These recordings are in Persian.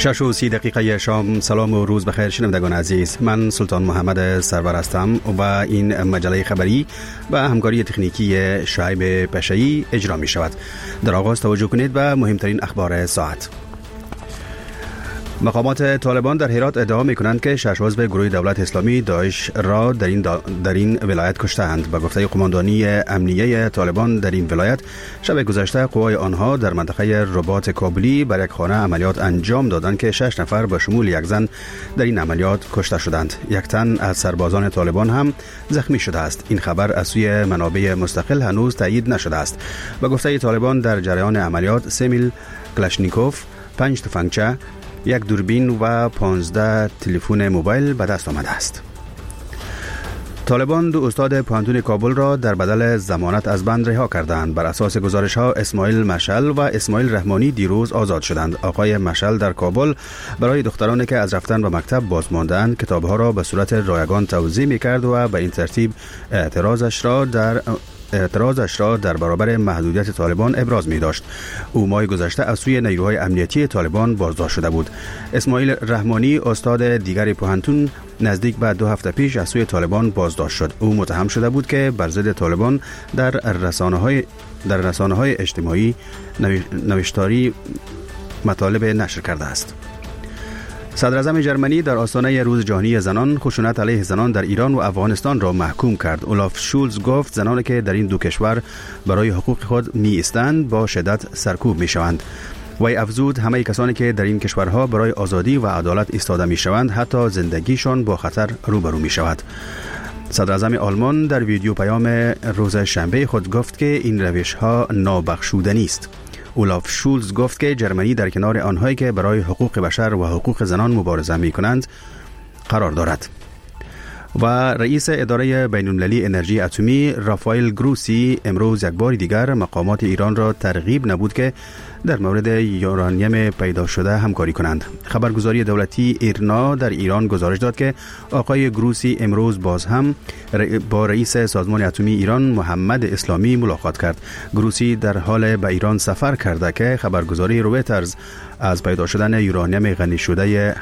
6:30 شام. سلام و روز بخیر شنوندگان عزیز. من سلطان محمد سرور هستم و این مجله خبری و همکاری تکنیکی شعیب پشایی اجرا می شود. در آغاز توجه کنید به مهمترین اخبار ساعت. مقامات طالبان در هرات ادعا می‌کنند که 6 عضو گروه دولت اسلامی داعش را در این ولایت کشته‌اند. به گفته قماندانی امنیه طالبان در این ولایت، شب گذشته قوای آنها در منطقه رباط کابلی بر یک خانه عملیات انجام دادند که 6 نفر به شمول یک زن در این عملیات کشته شدند. یک تن از سربازان طالبان هم زخمی شده است. این خبر از سوی منابع مستقل هنوز تایید نشده است. به گفته طالبان در جریان عملیات 3 میل کلاشنیکوف، 5 تفنگچه، یک دوربین و 15 تلفن موبایل به دست آمده است. طالبان 2 استاد پوهنتون کابل را در بدل ضمانت از بند رها کردند. بر اساس گزارش‌ها اسماعیل مشعل و اسماعیل رحمانی دیروز آزاد شدند. آقای مشعل در کابل برای دخترانی که از رفتن به مکتب باز ماندند کتاب‌ها را به صورت رایگان توزیع می‌کرد و به این ترتیب اعتراضش را در برابر محدودیت طالبان ابراز می داشت. او ماه گذشته از سوی نیروهای امنیتی طالبان بازداشت شده بود. اسماعیل رحمانی استاد دیگری پوهنتون نزدیک به 2 هفته پیش از سوی طالبان بازداشت شد. او متهم شده بود که بر ضد طالبان در رسانه‌های اجتماعی نوشتاری مطالب نشر کرده است. صدر اعظم جرمنی در آستانه روز جهانی زنان خشونت علیه زنان در ایران و افغانستان را محکوم کرد. اولاف شولز گفت زنانی که در این 2 کشور برای حقوق خود می ایستند با شدت سرکوب می شوند. وی افزود همه کسانی که در این کشورها برای آزادی و عدالت ایستاده می شوند حتی زندگیشان با خطر روبرو می شود. صدر اعظم آلمان در ویدیو پیام روز شنبه خود گفت که این روش ها نابخشودنی است. اولاف شولز گفت که جرمنی در کنار آنهایی که برای حقوق بشر و حقوق زنان مبارزه می کنند قرار دارد. و رئیس اداره بین‌المللی انرژی اتمی رافائل گروسی امروز یک بار دیگر مقامات ایران را ترغیب نمود که در مورد یورانیم پیدا شده همکاری کنند. خبرگزاری دولتی ایرنا در ایران گزارش داد که آقای گروسی امروز باز هم با رئیس سازمان اتمی ایران محمد اسلامی ملاقات کرد. گروسی در حال به ایران سفر کرده که خبرگزاری رویترز از پیدا شدن یورانیم غنی شده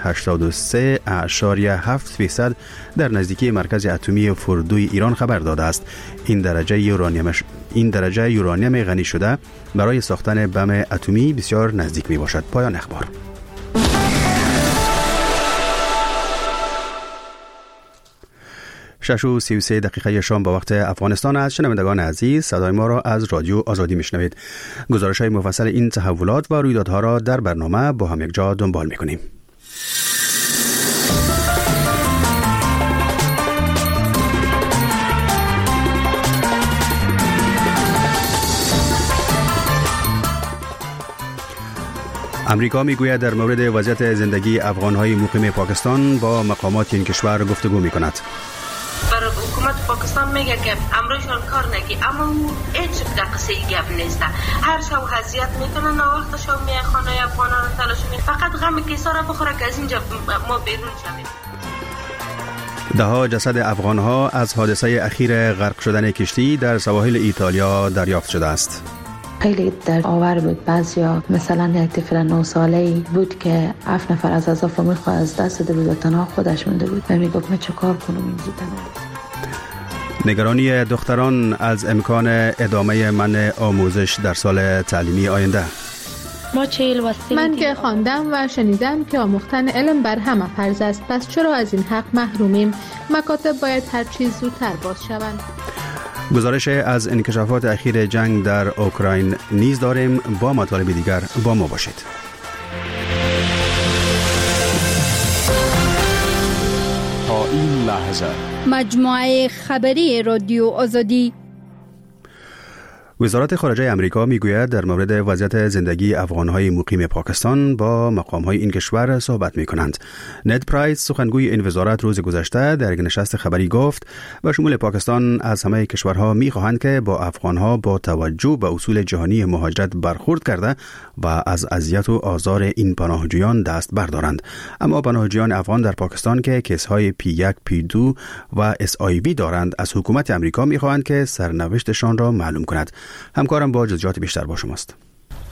83.7% در نزدیکی مرکز اتمی فردوی ایران خبر داده است. این درجه یورانیم غنی شده برای ساختن بم اتمی بسیار نزدیک می باشد. پایان اخبار. شش و 33 دقیقه شام به وقت افغانستان است. شنوندگان عزیز، صدای ما را از رادیو آزادی میشنوید. گزارش‌های مفصل این تحولات و رویدادها را در برنامه با هم یک جا دنبال می‌کنیم. امریکا میگوید در مورد وضعیت زندگی افغان‌های مقیم پاکستان با مقامات این کشور گفتگو می‌کند. برای حکومت پاکستان میگه که امروزشان کار نگی، اما هیچ قصه گپ نیست. هر شب اذیت میکنن و وقت شب می خانه افغانا رو تلاش می فقط غم کیسا را بخوره که از اینجا ما بیرون شویم. ده‌ها جسد افغان‌ها از حادثه اخیر غرق شدن کشتی در سواحل ایتالیا دریافت شده است. خیلی در آور بود. بعضیا مثلا یک طفل 9 ساله‌ای بود که 7 نفر از اعضای فامیل خود از دست داده بود و تنها خودش مونده بود و میگفت من چه کار کنم اینجا تنها. نگرانی دختران از امکان ادامه منع آموزش در سال تعلیمی آینده. من که خواندم و شنیدم که آموختن علم بر همه فرض است، پس چرا از این حق محرومیم؟ مکاتب باید هر چیز زودتر باز شوند. گزارش از انکشافات اخیر جنگ در اوکراین نیز داریم. با مطالب دیگر با ما باشید. تا این لحظه مجموعه خبری رادیو آزادی. وزارت خارجه امریکا میگوید در مورد وضعیت زندگی افغان‌های مقیم پاکستان با مقام‌های این کشور صحبت می‌کنند. ند پرایس سخنگوی این وزارت روز گذشته در یک نشست خبری گفت و شمول پاکستان از همه کشورها می‌خواهند که با افغان‌ها با توجه به اصول جهانی مهاجرت برخورد کرده و از اذیت و آزار این پناهجویان دست بردارند. اما پناهجویان افغان در پاکستان که کیس‌های P1 P2 و SIV دارند از حکومت امریکا می‌خواهند که سرنوشتشان را معلوم کند. همکارم با جزئیات بیشتر با شماست.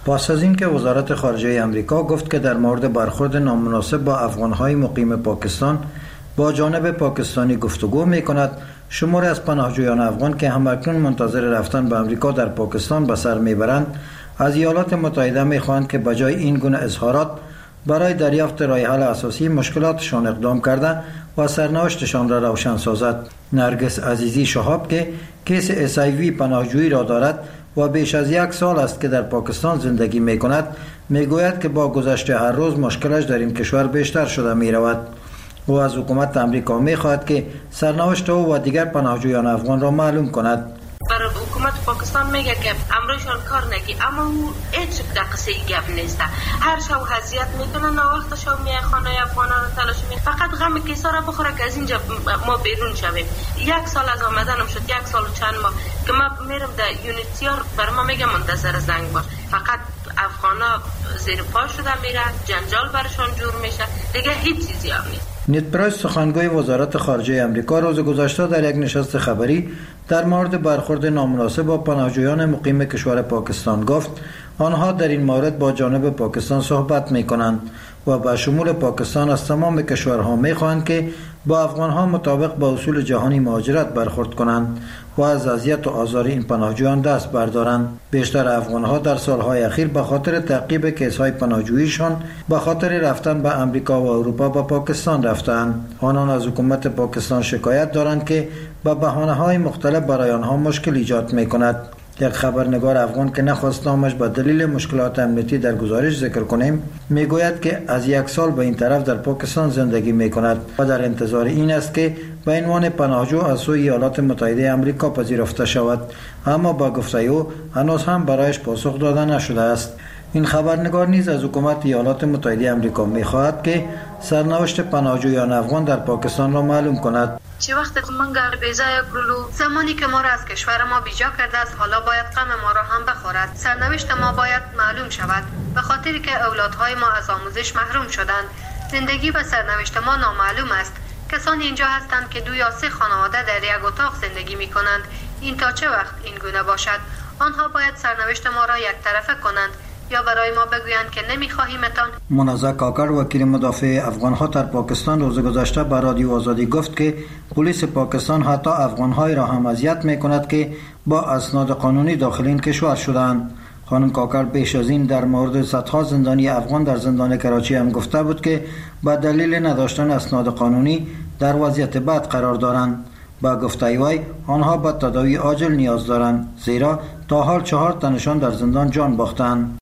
پس از اینکه وزارت خارجه آمریکا گفت که در مورد برخورد نامناسب با افغان‌های مقیم پاکستان با جانب پاکستانی گفتگو می‌کند، شماری از پناهجویان افغان که همکنون منتظر رفتن به آمریکا در پاکستان به سر میبرند، از ایالات متحده می‌خواهند که بجای این گونه اظهارات برای دریافت راه حل اساسی مشکلاتشان اقدام کرده و سرنوشتشان را روشن سازد. نرگس عزیزی شهاب که کیس HIV پناهجویی را دارد و بیش از 1 سال است که در پاکستان زندگی می‌کند، می‌گوید که با گذشت هر روز مشکلش در این کشور بیشتر شده می‌رود. او از حکومت آمریکا می‌خواهد که سرنوشت او و دیگر پناهجویان افغان را معلوم کند. برای حکومت پاکستان میگه که امروشان کار نگی، اما او هیچ قصه گپ نیست. هر شب اذیت میکنن، وقت شب میای خانه افغانا رو تلاش می، فقط غم کیسا را بخوره که از اینجا ما بیرون شویم. 1 سال از آمدنم شد، 1 سال و چند ماه که ما میرم در یونیتیار، برای ما میگه منتظر زنگ باش. فقط افغانا زیر پا شده میره، جنجال برشان جور میشه، دیگه هیچ چیزی هم نیست. نیت پرایس سخنگوی وزارت خارجه آمریکا روز گذشته در یک نشست خبری در مورد برخورد نامناسب با پناهجویان مقیم کشور پاکستان گفت آنها در این مورد با جانب پاکستان صحبت می‌کنند و به شمول پاکستان از تمام کشورها می‌خواهند که با افغان‌ها مطابق با اصول جهانی مهاجرت برخورد کنند و از اذیت و آزار این پناهجویان دست بردارند. بیشتر افغان‌ها در سال‌های اخیر به خاطر تعقیب کیس‌های پناهجوییشان به خاطر رفتن به آمریکا و اروپا به پاکستان رفتند. آنان از حکومت پاکستان شکایت دارند که به بهانه‌های مختلف برای آنها مشکل ایجاد می‌کند. یک خبرنگار افغان که نخواست نامش به دلیل مشکلات امنیتی در گزارش ذکر کنیم میگوید که از 1 سال به این طرف در پاکستان زندگی میکند و در انتظار این است که به عنوان پناهجو از سوی ایالات متحده آمریکا پذیرفته شود، اما با گفته او هنوز هم برایش پاسخ داده نشده است. این خبرنگار نیز از حکومت ایالات متحده آمریکا میخواهد که سرنوشت پناهجویان افغان در پاکستان را معلوم کند. چه وقت منگر بیزای گلو زمانی که ما را از کشور ما بیجا کرده است، حالا باید غم ما را هم بخورد. سرنوشت ما باید معلوم شود، به خاطری که اولادهای ما از آموزش محروم شدند. زندگی و سرنوشت ما نامعلوم است. کسانی اینجا هستند که 2 یا 3 خانواده در یک اتاق زندگی می کنند. این تا چه وقت این گونه باشد؟ آنها باید سرنوشت ما را یک طرفه کنند یا برای ما بگویند که نمیخواهیمتان. منازع کاکر وکیل مدافع افغان‌ها در پاکستان روز گذشته به رادیو آزادی گفت که پلیس پاکستان حتی افغان‌های را هم اذیت می‌کند که با اسناد قانونی داخل این کشور شدند. خانم کاکر پیش از این در مورد صدها زندانی افغان در زندان کراچی هم گفته بود که به دلیل نداشتن اسناد قانونی در وضعیت بد قرار دارند. با گفته وی آنها به تداوی عاجل نیاز دارند، زیرا تا حال 4 تنشان در زندان جان باختند.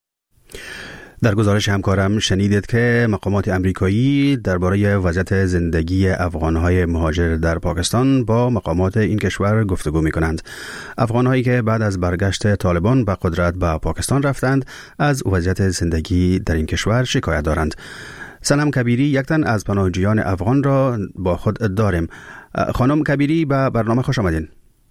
در گزارش همکارم شنیدید که مقامات امریکایی درباره وضعیت زندگی افغان‌های مهاجر در پاکستان با مقامات این کشور گفتگو می‌کنند. افغان‌هایی که بعد از برگشت طالبان به قدرت به پاکستان رفتند از وضعیت زندگی در این کشور شکایت دارند. سنم کبیری یک تن از پناهجویان افغان را با خود داریم. خانم کبیری به برنامه خوش آمدین.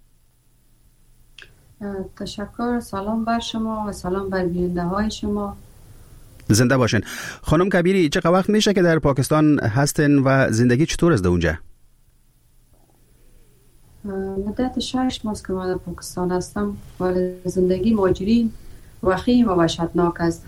تشکر. سلام بر شما و سلام بر بیننده‌های شما. زنده باشین. خانم کبیری چه وقت میشه که در پاکستان هستین و زندگی چطور است اونجا؟ مدت 6 ماه که من در پاکستان هستم و زندگی مهاجرین وخیم و وحشتناک است.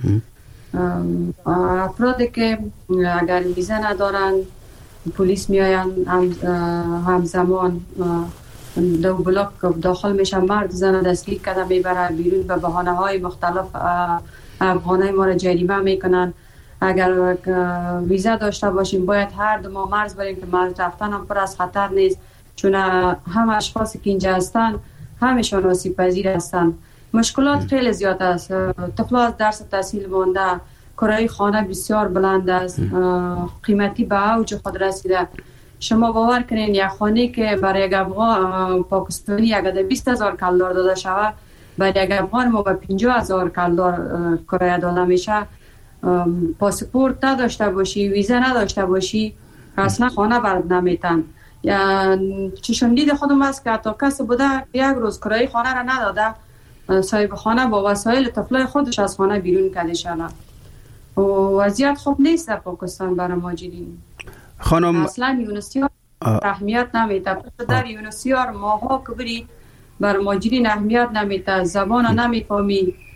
افرادی که اگر ویزا ندارن پلیس میاین همزمان دو بلاک داخل میشن، مرد زن دستگیر کرده میبرن بیرون به بهانه های مختلف. افغانای ما را جریمه میکنن. اگر ویزا داشته باشیم باید هر 2 ماه مرز بریم که مرز رفتن هم پر از خطر نیست، چون هم اشخاصی که اینجا هستن همشون آسیب پذیر هستن. مشکلات خیلی زیاد است. طفلا از درس تحصیل مانده، کرایه خانه بسیار بلند است، قیمتی به اوج خود رسیده. شما باور کنین یک خانه که برای یک افغان پاکستانی اگر 20,000 کلدار داده شود، برای یک افغان ما به 50,000 کلدار کرایه داده میشه. پاسپورت نداشته باشی، ویزا نداشته باشی، اصلا خانه برات نمیتن. چشم دید خودم است که حتی کسی بوده یک روز کرایه خانه را نداده، صاحب خانه با وسایل طفلای خودش از خانه بیرون کرده شده. وضعیت خوب نیست در پاکستان برای مهاجرین. خانم اصلا یونسیار اهمیت نمیده. در یونسیار ماها که بری بر مهاجرین اهمیت نمیده، زبان نمیفهمی.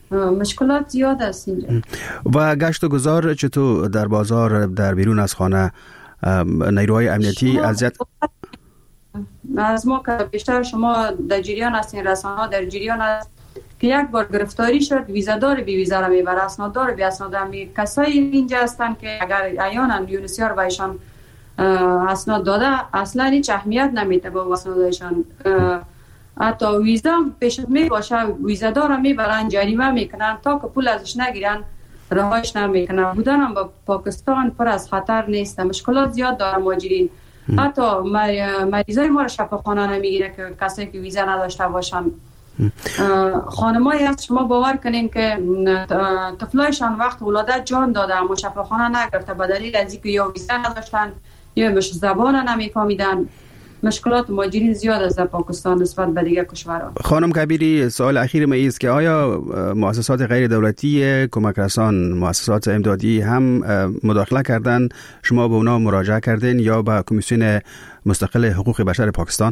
مشکلات زیاد است اینجا. و گشت و گذار چطور در بازار، در بیرون از خانه نیروهای امنیتی اذیت؟ از ما که بیشتر شما در جریان هستین، رسانه‌ها در جریان است که یک بار گرفتاری شد ویزادار بی ویزا را میبره، اسناددار بی اسناد می. کسایی اینجا هستن که اگر عیانا یونسیار و ایشان اسناد داده اصلا هیچ اهمیت نمیده با اسنادشان. حتی ویزا پیش می باشه ویزادار را میبرن جریمه میکنن تا که پول ازش نگیرن رهایش نمیکنن. بودن هم با پاکستان پر از خطر نیست، مشکلات زیاد داره مهاجرین. حتی مریضای ما را شفاخانه نمیگیره که کسایی که ویزا نداشته باشن. خانمایی هست شما باور کنین که طفلایشان وقت ولادت جان داده اما شفاخانه نگرفته به دلیل از اینکه یا ویزا نداشتن یا بهش زبان نمیفهمیدن. مشکلات مهاجرین زیاد از پاکستان نسبت به دیگر کشورها. خانم کبیری، سوال اخیر ما است که آیا مؤسسات غیر دولتی، کمک رسان، مؤسسات امدادی هم مداخله کردن؟ شما به اونا مراجعه کردین یا به کمیسیون مستقل حقوق بشر پاکستان؟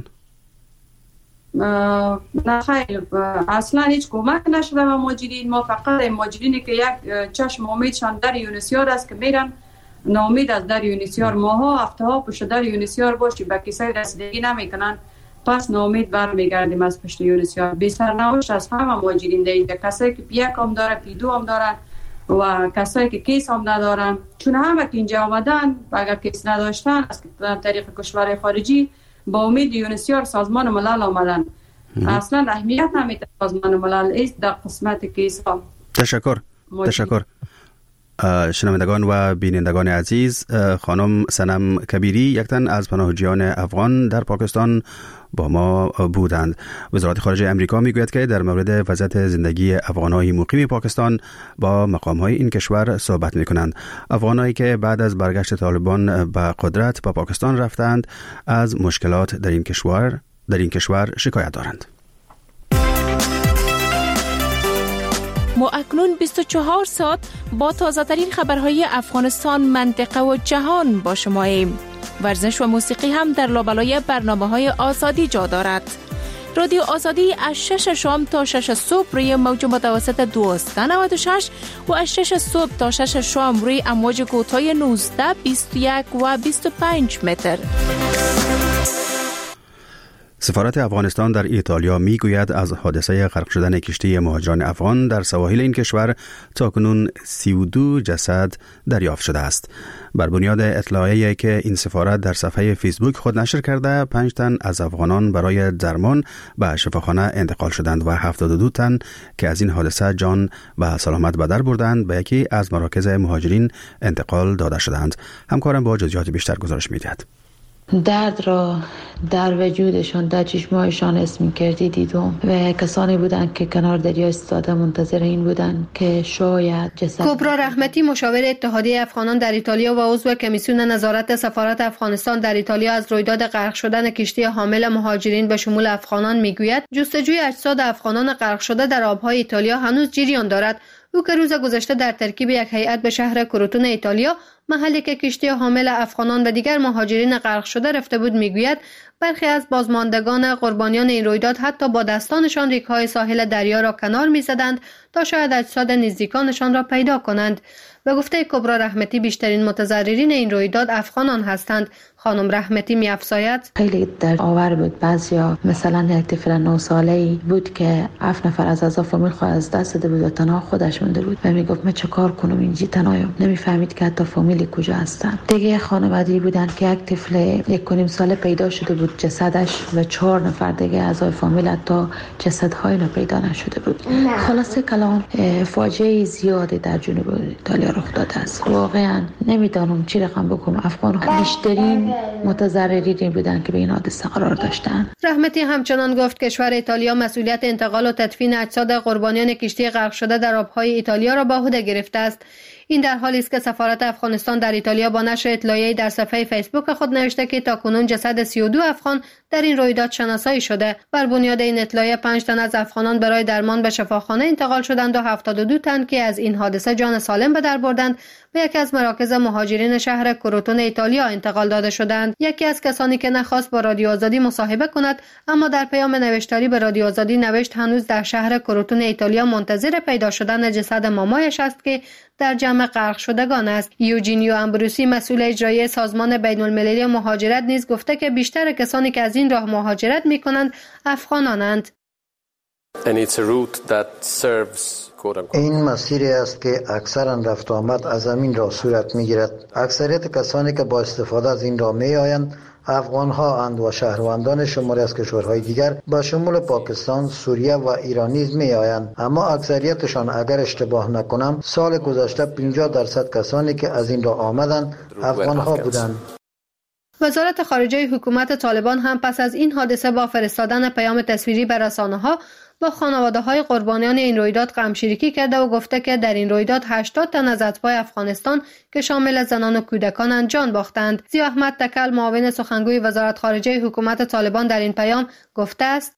نه خیر، اصلا هیچ کمک نشده به مهاجرین. ما فقط مهاجرینی که یک چشم امیدشان در یونسیار است که میرن ناامید از در یونسیار ماها هفته‌ها پشت در یونسیار باشی به کسای رسیدگی نمیکنن، پس ناامید برمیگردیم از پشت یونسیار. بی سرنوشت از همه مهاجرین دیگه، کسایی که پی 1 هم داره، پی 2 هم دارن و کسایی که کیس هم ندارن، چون همه که اینجا آمدن اگر کیس نداشتن از طریق کشور خارجی با امید یونسیار سازمان ملل آمدن. اصلا اهمیت نمیده سازمان ملل است در قسمت کیس ها. تشکر. شنوندگان و بینندگان عزیز، خانم صنم کبیری یک تن از پناهجویان افغان در پاکستان با ما بودند. وزارت خارجه امریکا میگوید که در مورد وضعیت زندگی افغانهای مقیم پاکستان با مقامهای این کشور صحبت میکنند. افغانهایی که بعد از برگشت طالبان به قدرت به پاکستان رفتند از مشکلات در این کشور شکایت دارند. ما اکنون 24 ساعت با تازه ترین خبرهای افغانستان، منطقه و جهان با شماییم. ورزش و موسیقی هم در لابلای برنامه‌های آزادی جا دارد. رادیو آزادی از 6 شام تا 6 صبح روی موج متوسط 1296 و از 6 صبح تا 6 شام روی امواج کوتاه 19، 21 و 25 متر. سفارت افغانستان در ایتالیا میگوید از حادثه غرق شدن کشتی مهاجران افغان در سواحل این کشور تاکنون 32 جسد دریافت شده است. بر بنیاد اطلاعیه‌ای که این سفارت در صفحه فیسبوک خود نشر کرده، 5 تن از افغانان برای درمان به شفاخانه انتقال شدند و 72 تن که از این حادثه جان و سلامت به در بردند به یکی از مراکز مهاجرین انتقال داده شدند. همکارم با جزئیات بیشتر گزارش می‌دهد. درد را در وجودشان، در چشمایشان حس می‌کردی دیدم و کسانی بودند که کنار دریا ایستاده منتظر این بودند که شاید جسد. کبرا رحمتی، مشاور اتحادیه افغانان در ایتالیا و عضو کمیسیون نظارت سفارت افغانستان در ایتالیا از رویداد غرق شدن کشتی حامل مهاجرین به شمول افغانان میگوید جستجوی اجساد افغانان غرق شده در آب‌های ایتالیا هنوز جریان دارد. او که روز گذشته در ترکیب یک هیئت به شهر کروتون ایتالیا، محلی که کشتی حامل افغانان و دیگر مهاجرین غرق شده رفته بود، میگوید برخی از بازماندگان قربانیان این رویداد حتی با دستانشان ریگ‌های ساحل دریا را کنار می‌زدند تا شاید اجساد نزدیکانشان را پیدا کنند. به گفته کبرا رحمتی بیشترین متضررین این رویداد افغانان هستند. خانم رحمتی می‌افزاید خیلی درد آور بود. بعضیا مثلا یک طفل 9 ساله‌ای بود که 7 نفر از اعضای فامیل خود از دست داده بود و تنها خودش مونده بود و میگفت من چه کار کنم اینجا تنهایم. نمیفهمید که حتی فامیلی کجا هستن. دیگه خانواده‌ای بودن که یک طفل 1.5 ساله پیدا شده بود جسدش و 4 نفر دیگه اعضای فامیل حتی جسدهای پیدا نشده بود. خلاصه کلام فاجعه زیادی در جنوب ایتالیا رخ داده است. واقعا نمیدانم چی رقم بگم. افغان بیشترین متضررین بودند که به این حادثه قرار داشتند. رحمتی همچنان گفت کشور ایتالیا مسئولیت انتقال و تدفین اجساد قربانیان کشتی غرق شده در آبهای ایتالیا را به عهده گرفته است. این در حالی است که سفارت افغانستان در ایتالیا با نشر اطلاعیه‌ای در صفحه فیسبوک خود نوشته که تاکنون جسد 32 افغان در این رویداد شناسایی شده. بر بنیاد این اطلاعیه 5 تن از افغانان برای درمان به شفاخانه انتقال شدند و 72 تن که از این حادثه جان سالم به در بردند به یکی از مراکز مهاجرین شهر کروتون ایتالیا انتقال داده شدند. یکی از کسانی که نخواست با رادیو آزادی مصاحبه کند اما در پیام نوشتاری به رادیو آزادی نوشت هنوز در شهر کروتون ایتالیا منتظر پیدا شدن جسد مامایش است که در جمع غرق شدگان است. یوجینیو امبروسی مسئول اجرایی سازمان بین‌المللی مهاجرت نیز گفته که بیشتر کسانی که از این راه مهاجرت می‌کنند افغانانند. این مسیری است که اکثرا رفت آمد از همین راه صورت می‌گیرد. اکثریت کسانی که با استفاده از این راه می‌آیند افغان‌ها اند و شهروندان شماری از کشورهای دیگر به شمول پاکستان، سوریه و ایران نیز می‌آیند. اما اکثریتشان اگر اشتباه نکنم سال گذشته 50% کسانی که از این راه آمدند افغان‌ها بودند. وزارت خارجه حکومت طالبان هم پس از این حادثه با فرستادن پیام تصویری به رسانه‌ها با خانواده‌های قربانیان این رویداد غم‌شریکی کرده و گفته که در این رویداد 80 تن از اتباع افغانستان که شامل زنان و کودکان جان باختند. ضیا احمد تکل معاون سخنگوی وزارت خارجه حکومت طالبان در این پیام گفته است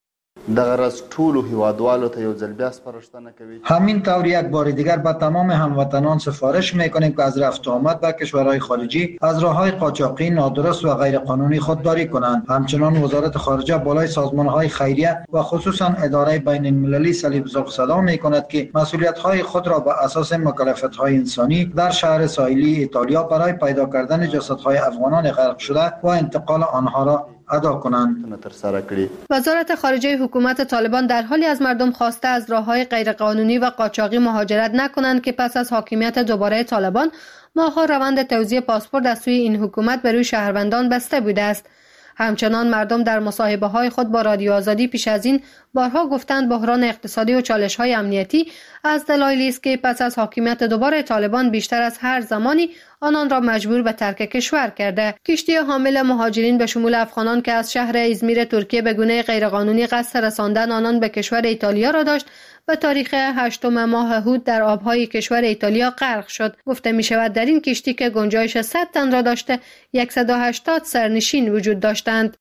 همین طور یک بار دیگر به تمام هموطنان سفارش میکنیم که از رفت و آمد به کشورهای خارجی از راههای قاچاقی نادرست و غیر قانونی خودداری کنند. همچنان وزارت خارجه بالای سازمانهای خیریه و خصوصا اداره بین المللی صلیب ذوق صدا میکند که مسئولیت‌های خود را به اساس مکلفیت‌های انسانی در شهر ساحلی ایتالیا برای پیدا کردن جسدهای افغانان غرق شده و انتقال آنها را ادا کنند. وزارت خارجه حکومت طالبان در حالی از مردم خواسته از راه‌های غیرقانونی و قاچاقی مهاجرت نکنند که پس از حاکمیت دوباره طالبان ماه‌ها روند توزیع پاسپورت از سوی این حکومت بر روی شهروندان بسته بوده است. همچنان مردم در مصاحبه‌های خود با رادیو آزادی پیش از این بارها گفتند بحران اقتصادی و چالش‌های امنیتی از دلایلی است که پس از حاکمیت دوباره طالبان بیشتر از هر زمانی آنان را مجبور به ترک کشور کرده. کشتی حامل مهاجرین به شمول افغانان که از شهر ازمیر ترکیه به گونه غیرقانونی قصد رساندن آنان به کشور ایتالیا را داشت به تاریخ 8 ماه هود در آبهای کشور ایتالیا غرق شد. گفته می شود در این کشتی که گنجایش 100 تن را داشته 180 سرنشین وجود داشتند.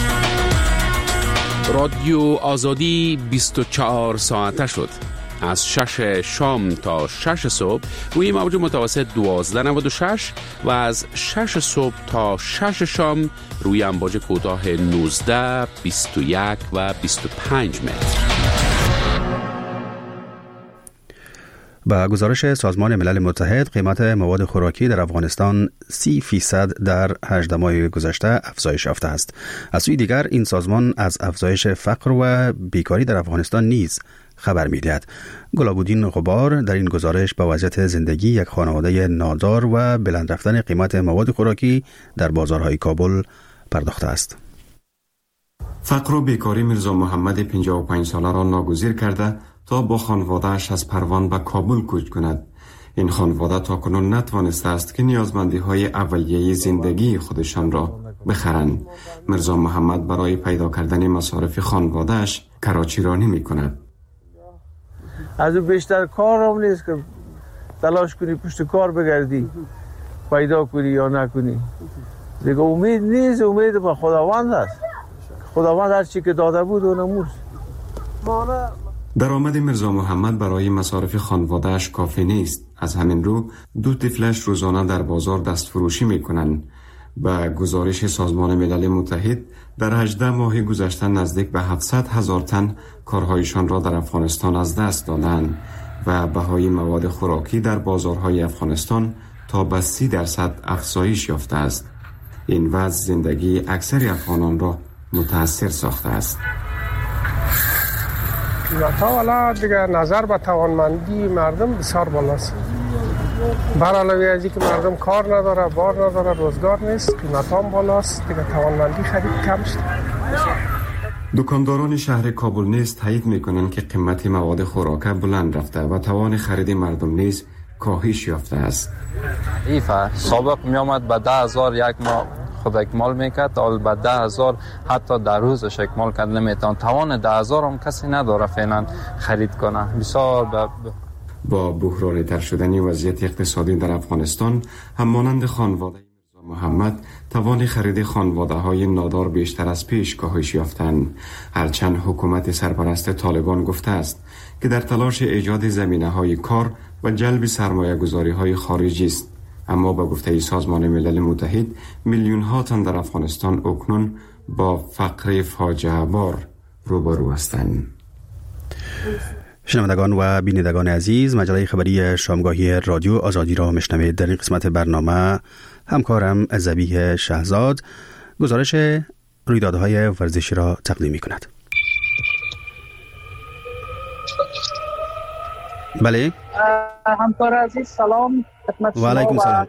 رادیو آزادی 24 ساعته شد. از 6 شام تا 6 صبح روی موج متوسط 1296 و از 6 صبح تا 6 شام روی امواج کوتاه 19، 21 و 25 متر. با گزارش سازمان ملل متحد قیمت مواد خوراکی در افغانستان 30% در 18 ماه گذشته افزایش یافته است. از سوی دیگر این سازمان از افزایش فقر و بیکاری در افغانستان نیز خبر می‌دهد. گلابودین غبار در این گزارش به وضعیت زندگی یک خانواده نادار و بلند رفتن قیمت مواد خوراکی در بازارهای کابل پرداخته است. فقر و بیکاری میرزا محمد 55 ساله را ناگزیر کرده تا با خانواده‌اش از پروان به کابل کوچ کند. این خانواده تاکنون نتوانسته است که نیازمندی‌های اولیه زندگی خودشان را بخرند. میرزا محمد برای پیدا کردن مصارف خانواده‌اش کراچی رانی می‌کند. از او بیشتر کار هم نیست که تلاش کنی پشت کار بگردی پیدا کنی یا نکنی. دیگه امید نیست، امید به خداوند است. خداوند هر چی که داده بود اون نموز. درآمد میرزا محمد برای مصارف خانواده‌اش کافی نیست. از همین رو 2 طفلش روزانه در بازار دست فروشی می‌کنند. با گزارش سازمان ملل متحد در 18 ماه گذشته نزدیک به 700,000 تن کارهایشان را در افغانستان از دست دادند و بهای مواد خوراکی در بازارهای افغانستان تا به 30% افزایش یافته است. این وضع زندگی اکثر افغانان را متاثر ساخته است. تا حالا دیگه نظر به توانمندی مردم بسیار بالاست. بر علاوه از اینکه مردم کار نداره، بار نداره، روزگار نیست، قیمت هم بالاست، دیگه توانمندی خرید کم شده. دکانداران شهر کابل نیز تایید میکنند که قیمت مواد خوراک بلند رفته و توان خرید مردم نیز کاهش یافته است. ایفا سابق می آمد به 10,000 یک ماه خود اکمال میکرد، حال به 10,000 حتی در روزش اکمال کرد نمیتون. توان 10,000 هم کسی نداره فعلا خرید کنه. بسیار با بحرانی تر شدن وضعیت اقتصادی در افغانستان، همانند خانواده میرزا محمد، توان خرید خانواده‌های نادار بیشتر از پیش کاهش یافتند. هرچند حکومت سرپرست طالبان گفته است که در تلاش ایجاد زمینه‌های کار و جلب سرمایه‌گذاری‌های خارجی است. اما به گفته سازمان ملل متحد میلیون ها تن در افغانستان اکنون با فقر فاجعه بار روبرو هستند. شنوندگان و بینندگان عزیز، مجله خبری شامگاهی رادیو آزادی را میشنوید. در این قسمت برنامه همکارم ذبیح شهزاد گزارش رویدادهای ورزشی را تقدیم می‌کند. بله همکار عزیز سلام خدمت شما. و علیکم سلام.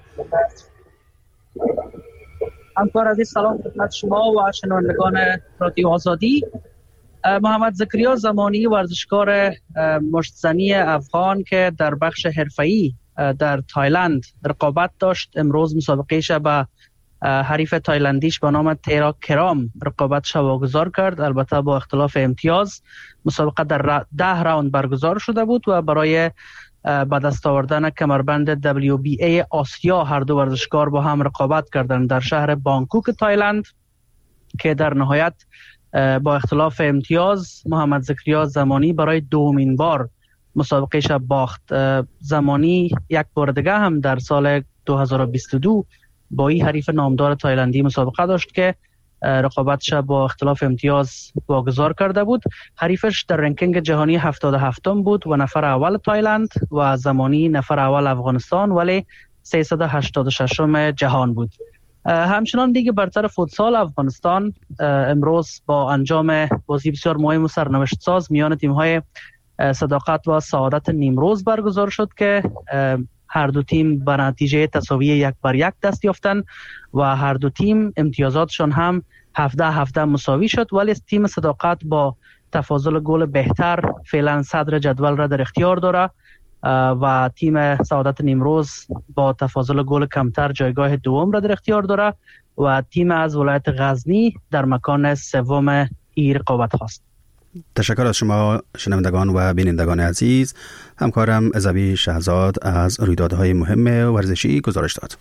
همکار عزیز سلام خدمت شما و شنوندگان رادیو آزادی. محمد زکریا زمانی ورزشکار مشتزنی افغان که در بخش حرفه‌ای در تایلند رقابت داشت، امروز مسابقهش به حریف تایلندیش به نام تیرا کرام رقابتش واگذار کرد، البته با اختلاف امتیاز. مسابقه در 10 راوند برگزار شده بود و برای به دست آوردن کمربند WBA آسیا هر دو ورزشکار با هم رقابت کردند در شهر بانکوک تایلند که در نهایت با اختلاف امتیاز محمد زکریا زمانی برای دومین بار مسابقهش باخت. زمانی یک بار دیگه هم در سال 2022 با این حریف نامدار تایلندی مسابقه داشت که رقابتش با اختلاف امتیاز واگذار کرده بود. حریفش در رنکینگ جهانی 77 بود و نفر اول تایلند و زمانی نفر اول افغانستان ولی 386 جهان بود. همچنان دیگه برتر فوتسال افغانستان امروز با انجام بازی بسیار مهم و سرنوشت ساز میان تیم‌های صداقت و سعادت نیمروز برگزار شد که هر دو تیم به نتیجه تساوی 1-1 دست یافتند و هر دو تیم امتیازاتشان هم 17-17 مساوی شد، ولی تیم صداقت با تفاضل گل بهتر فعلا صدر جدول را در اختیار داره و تیم سعادت نیمروز با تفاضل گل کمتر جایگاه دوم را در اختیار داره و تیم از ولایت غزنی در مکان سوم این رقابت هست. تشکر از شما شنوندگان و بینندگان عزیز. همکارم ذبیح شهزاد از رویدادهای مهم ورزشی گزارش داد.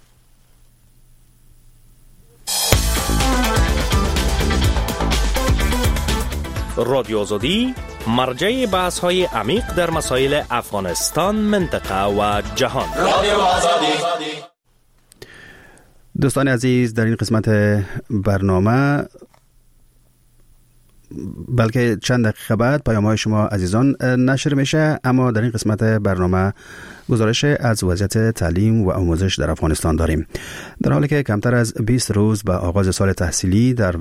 رادیو آزادی مرجع بحث‌های عمیق در مسائل افغانستان، منطقه و جهان. رادیو آزادی. دوستان عزیز، در این قسمت برنامه بلکه چند دقیقه بعد پیام‌های شما عزیزان نشر میشه، اما در این قسمت برنامه گزارش از وضعیت تعلیم و آموزش در افغانستان داریم. در حالی که کمتر از 20 روز به آغاز سال تحصیلی در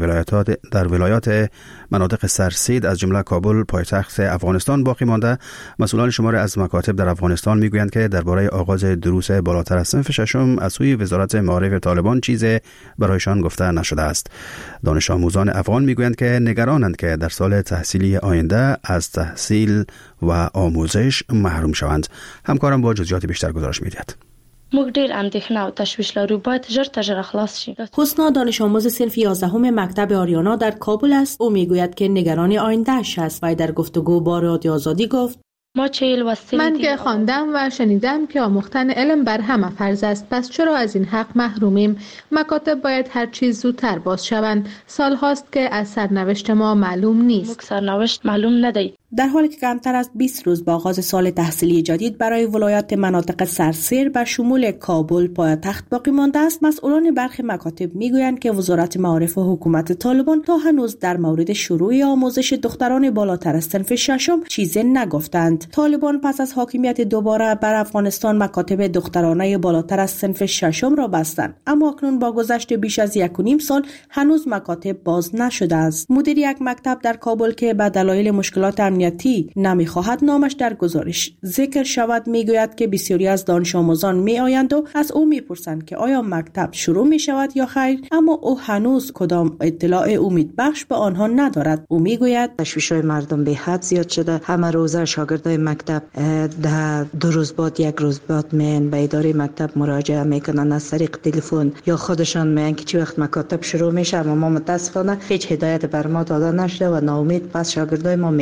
ولایات مناطق سرسید از جمله کابل پایتخت افغانستان باقی مانده، مسئولان شمار از مکاتب در افغانستان میگویند که درباره آغاز دروس بالاتر از صنف ششم از سوی وزارت معارف طالبان چیزی برایشان گفته نشده است. دانش آموزان افغان میگویند که نگرانند که در سال تحصیلی آینده از تحصیل و آموزش محروم شوند. همکارم با جزئیات بیشتر گزارش می‌دهد. موږ ډیر اندېښنه او تشویش لرو، باید ژر خلاص شي. حسنا دانش آموز صنف 11 مکتب آریانا در کابل است. او میگوید که نگران آینده‌اش است و در گفتگو با رادیو آزادی گفت: من که خواندم و شنیدم که آموختن علم بر همه فرض است، پس چرا از این حق محرومیم؟ مکاتب باید هر چیز زودتر باز شوند. سال هاست که از سرنوشت ما معلوم نیست. سرنوشت معلوم ندهی. در حالی که کمتر از 20 روز با آغاز سال تحصیلی جدید برای ولایات مناطق سرسیر به شمول کابل پایتخت باقی مانده است، مسئولان برخی مکاتب میگویند که وزارت معارف و حکومت طالبان تا هنوز در مورد شروع آموزش دختران بالاتر از صنف ششم چیزی نگفتند. طالبان پس از حاکمیت دوباره بر افغانستان مکاتب دخترانه بالاتر از صنف ششم را بستند، اما اکنون با گذشت بیش از 1.5 سال هنوز مکاتب باز نشده است. مدیر یک مکتب در کابل که به دلایل مشکلات امنیتی نمیخواهد نامش در گزارش ذکر شود میگوید که بسیاری از دانش آموزان میآیند و از او میپرسند که آیا مکتب شروع می شود یا خیر، اما او هنوز کدام اطلاع امیدبخش به آنها ندارد. او میگوید تشویش‌های مردم به حد زیاد شده. همه روزه شاگردای مکتب ده 2 روز بعد 1 روز بعد میان به اداره مکتب مراجعه میکنن از طریق تلفن یا خودشان میگن که چی وقت مکاتب شروع میشه، اما ما متاسفانه هیچ هدایت بر ما داده نشده و ناامید پس شاگردای ما میره. وی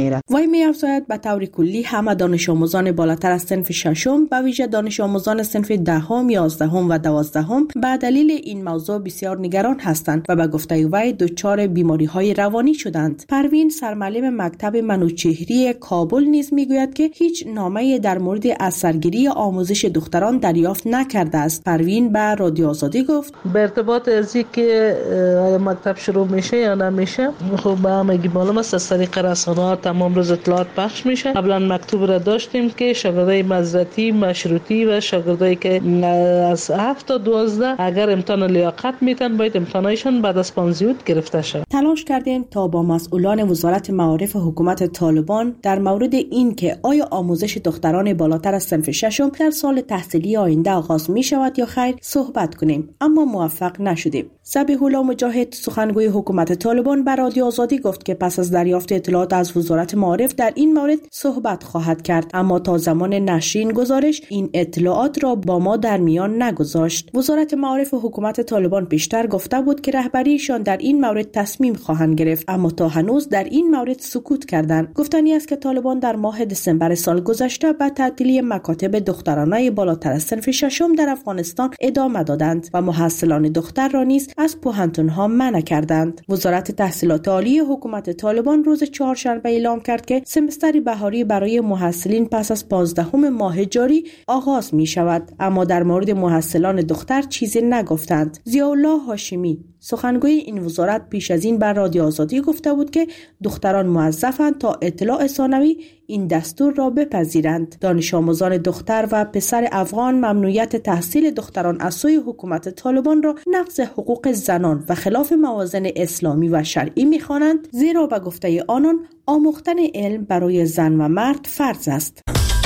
وی می افزاید به طور کلی همه دانش آموزان بالاتر از صنف ششم به ویژه دانش آموزان صنف دهم، 11 و 12 به دلیل این موضوع بسیار نگران هستند و به گفته وی دچار بیماری‌های روانی شدند. پروین سرمعلم مکتب منوچهری کابل نیز میگوید که هیچ نامه‌ای در مورد اثرگیری آموزش دختران دریافت نکرده است. پروین به رادیو آزادی گفت به ارتباط از اینکه آیا مکتب شروع میشه یا نمیشه، خب به همگی معلوم است از طریق رسانه‌ها تمام روز اطلاعات پخش میشه. قبلا مکتوب را داشتیم که شاگردای مزرعتی، مشروطی و شاگردایی که از 7 تا 12 اگر امتحان لیاقت میتن باید امتحانایشان بعد از 15 گرفته شود. تلاش کردیم تا با مسئولان وزارت معارف حکومت طالبان در مورد این که آیا آموزش دختران بالاتر از صنف ششم در سال تحصیلی آینده آغاز می شود یا خیر صحبت کنیم، اما موفق نشدیم. ذبیح الله مجاهد سخنگوی حکومت طالبان به رادیو آزادی گفت که پس از دریافت اطلاعات از وزارت معارف در این مورد صحبت خواهد کرد، اما تا زمان نشر گزارش این اطلاعات را با ما در میان نگذاشت. وزارت معارف حکومت طالبان پیشتر گفته بود که رهبریشان در این مورد تصمیم خواهند گرفت، اما تا هنوز در این مورد سکوت کردند. گفتنی است که طالبان در ماه دسامبر سال گذشته به تعطیلی مکاتب دخترانه بالاتر از صنف ششم در افغانستان ادامه دادند و محصلان دختر را نیز از پوهنتون‌ها منع کردند. وزارت تحصیلات عالی حکومت طالبان روز چهارشنبه اعلام کرد که سمستر بهاری برای محصلین پس از 15 ماه جاری آغاز می شود، اما در مورد محصلان دختر چیزی نگفتند. ضیاءالله هاشمی سخنگوی این وزارت پیش از این بر رادیو آزادی گفته بود که دختران موظفند تا اطلاع ثانوی این دستور را بپذیرند. دانش آموزان دختر و پسر افغان ممنوعیت تحصیل دختران از سوی حکومت طالبان را نقض حقوق زنان و خلاف موازین اسلامی و شرعی می‌خوانند، زیرا به گفته آنان آموختن علم برای زن و مرد فرض است.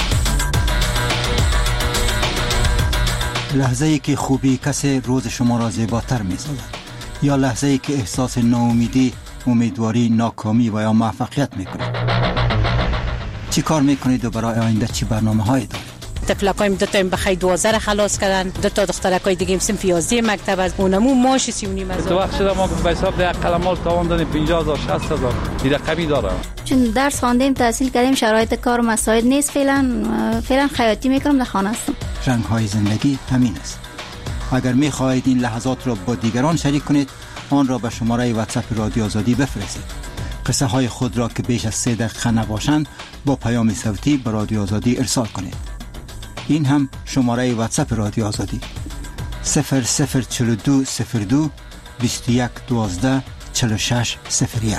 لحظه‌ای که خوبی کسی روز شما را زیباتر می‌سازد، یا لحظه‌ای که احساس ناامیدی، امیدواری، ناکامی و یا موفقیت می‌کنید. چی کار می‌کنید و برای آینده چی برنامه‌هایی دارید؟ تفلکایم دو تا بخیر 12 خلاص کردن، دو تا دخترکای دیگه صنف 11 مکتب از اونمو ماش 39 تو وقت شده ما به حساب ده قلمال تاوان دادیم 50000 60000 این رقمی داره. چون درس خواندیم، تحصیل کردیم، شرایط کار مساعد نیست. فعلا خیاطی میکنم، در خانه هستم. رنگ‌های زندگی همین است. اگر می‌خواهید این لحظات را با دیگران شریک کنید، آن را به شماره واتساپ رادیو آزادی بفرستید. قصه های خود را که بیش از 3 دقیقه نباشند با پیام صوتی به رادیو آزادی ارسال کنید. این هم شماره واتساپ رادیو آزادی 004202 2112 4601.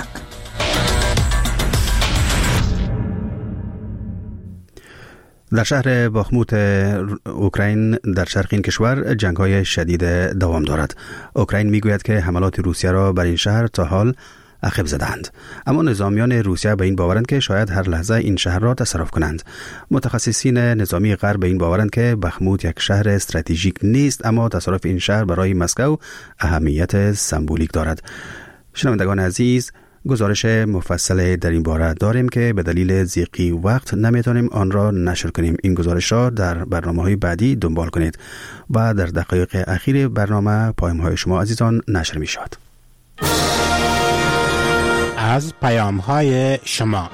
در شهر باخموت اوکراین در شرق این کشور جنگ‌های شدید دوام دارد. اوکراین میگوید که حملات روسیه را بر این شهر تا حال عقب زدند، اما نظامیان روسیه به این باورند که شاید هر لحظه این شهر را تصرف کنند. متخصصین نظامی غرب به این باورند که باخموت یک شهر استراتژیک نیست، اما تصرف این شهر برای مسکو اهمیت سمبولیک دارد. شنوندگان عزیز، گزارش مفصل در این باره داریم که به دلیل ضیقی وقت نمیتونیم آن را نشر کنیم. این گزارش را در برنامه‌های بعدی دنبال کنید و در دقایق اخیر برنامه پیام‌های شما عزیزان نشر می شود. از پیام‌های شما.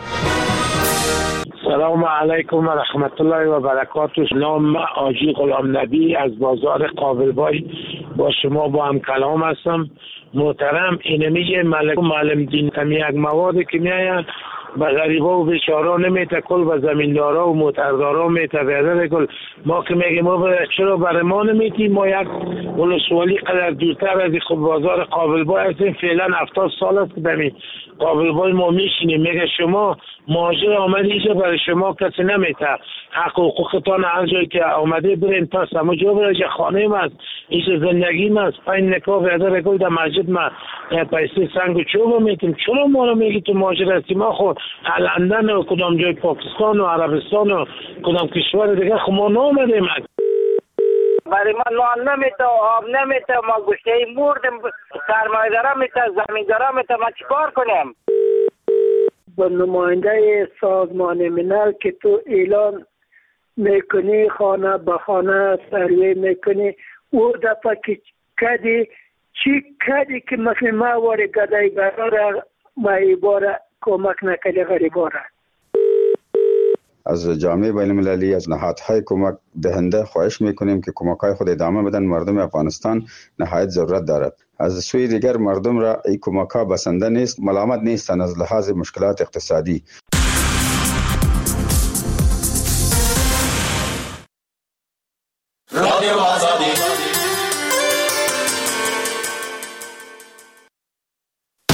سلام علیکم و رحمت الله و برکاته. نام آجی غلام نبی از بازار قابلبای با شما با هم کلام هستم. محترم، اینمی معلم دین کمی یک موادی که میاید به غریبا و بیچارا نمیته، کل به زمیندارا و موتردارا میته بیادر کل. ما که میگیم ما چرا برای ما نمیتیم؟ ما یک ولسوالی قدر دورتر از خب بازار قابلبای هستیم. فعلا 70 سال است که دمی قابلبای ما میشینیم. میگه شما مهاجر آمده اینجا برای شما کسی نمیته، حق و حقوقتان هر جایی که آمده برین پس همه جا برای خانه هست، اینجا زندگی هست. پین نکاح بیادر کل در مسجد ما پیسه سنگ و چوب میتیم. چرا ما رو میگی تو مهاجر هستی؟ ما خود لندن و کدام جای پاکستان و عربستان و کدام کشور دیگه خب ما نامدیم. برای ما نان نمیته، آب نمیته، ما گوشته مردم، سرمایه دارم میته، زمین دارم میته، ما چیکار کنیم؟ با نماینده سازمان ملل که تو اعلان میکنی، خانه به خانه سروی میکنی، او دفعه که کدی چی کدی که مثل ما واری گدای براره ما ایباره کمک نکلی غریباره. از جامعه بین المللی، از نهادهای کمک دهنده خواهش میکنیم که کمک‌های خود ادامه بدن. مردم افغانستان نهایت ضرورت دارد. از سوی دیگر مردم را این کمک‌ها بسنده نیست، ملامت نیستند از لحاظ مشکلات اقتصادی.